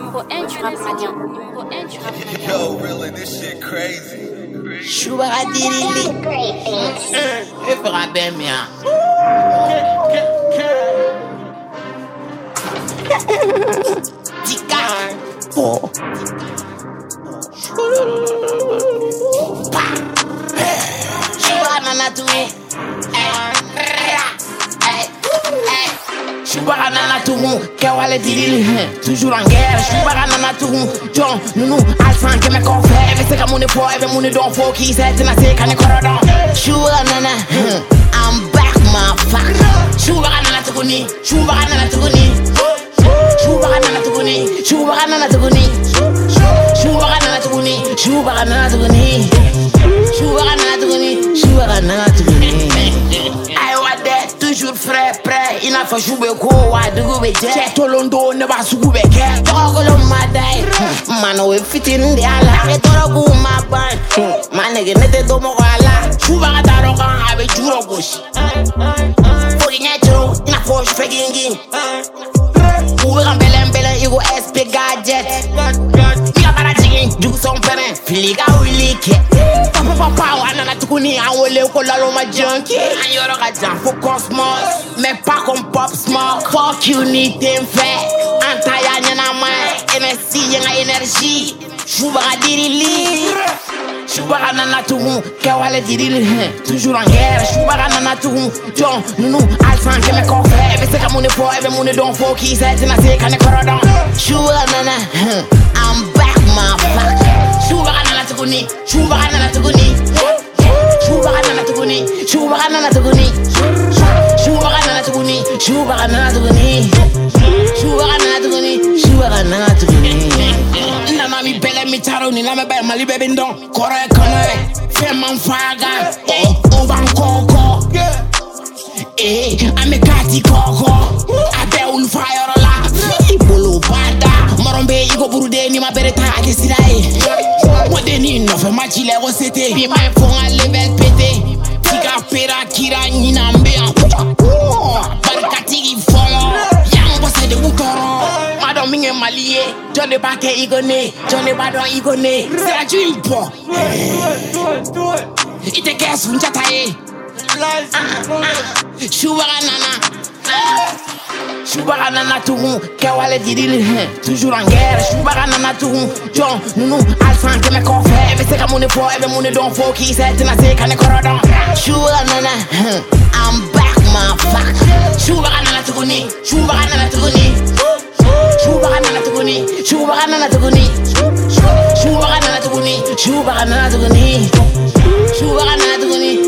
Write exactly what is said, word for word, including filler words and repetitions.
Numéro un du rap malien. Numéro un du rap malien. Yo, really, this shit crazy. Chouba dirili. E fera ben mia. Tika. Oh. Chouba nana tout. Chouba nana tout. Kewale dirili. Toujours en guerre. Chouba nana tout. John, Nounou, Alsan, que me confère. Mais c'est comme on est fort, et mon don fort qui s'est tenacé quand on est corrodon. Chouba nana. I'm back, motherfucker. Chouba nana tout. Chouba nana tout. Chouba nana tout. Chouba nana tout. Chouba nana tout. Chouba nana tout. Chouba nana tout. Chouba nana tout. I was there, toujours frais, prêt. Il n'a pas joué go, I do go with that. Tolondo ne va sous be ke. Togolo madai. Mano we fit in the ala. E toro go ma ban. Manege nete do mo ala. Chouba daro kan ave juro goshi. Fogi nyetro, ina force fegingi. Uwe kan belen belen igo S P gadget. Mia para jigin, jugu son peren. Filiga wilike. Papa papa wana tukuni awole ko lalo ma junkie. Ayoro ka jam for cosmos. Mais pas comme Pop Smoke. Fuck you need them fat. Antaya nyana mai. M S C yenga energy. Chouba dirili. Chouba nana tout. Kewale dirili. Toujours en guerre. Chouba nana tout. John, Nounou, Alsan, que me confère. Mais c'est comme on est fort, et mon don fort qui s'est tenacé quand on est corrodon. Chouba nana. I'm back, motherfucker. Chouba nana tout. Chouba nana tout. Chouba nana tout. Chouba nana tout. Chouba nana tout. Chouba nana tout. Chouba nana tout. Chouba nana tout. Nana mi belle mi taro ni na me belle mali bebe ndon. Kore kone. Feman faga. Eh, ovan koko. Eh, ame kati koko. Abe un fire la. Ibolo bada. Morombe igo burude ni ma bereta akisirai. Modeni no fe machile rosete. Bi mai fon a level pété. Tika pera kira ni nambe. Barkatigi follow. Yang bosse de utoro. Madam minge malie. John de bake igone. John de badon igone. C'est la jumpo. Ite kes unjata e. Chouba nana. Chouba nana tout. Kewale dirili. Toujours en guerre. Chouba nana tout. John, Nounou, Alsan, que me confère. Mais c'est comme on est fort, et mon don fort qui s'est tenacé quand on est corrodon. Chouba nana. I'm back, motherfucker. Chouba nana tout. Chouba nana tout. Chouba nana tout. Chouba nana tout. Chouba nana tout. Chouba nana tout. Chouba nana tout. Chouba nana tout.